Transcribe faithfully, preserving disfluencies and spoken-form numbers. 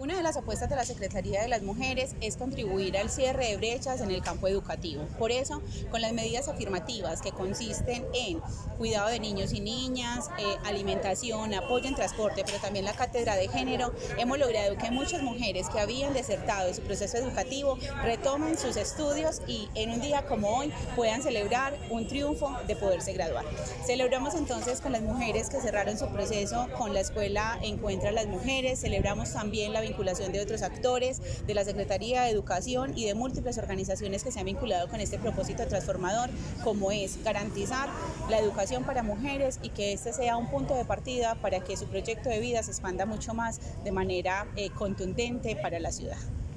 Una de las apuestas de la Secretaría de las Mujeres es contribuir al cierre de brechas en el campo educativo. Por eso, con las medidas afirmativas que consisten en cuidado de niños y niñas, eh, alimentación, apoyo en transporte, pero también la cátedra de género, hemos logrado que muchas mujeres que habían desertado de su proceso educativo retomen sus estudios y en un día como hoy puedan celebrar un triunfo de poderse graduar. Celebramos entonces con las mujeres que cerraron su proceso con la escuela Encuentra a las Mujeres, celebramos también la vinculación de otros actores, de la Secretaría de Educación y de múltiples organizaciones que se han vinculado con este propósito transformador, como es garantizar la educación para mujeres y que este sea un punto de partida para que su proyecto de vida se expanda mucho más de manera eh, contundente para la ciudad.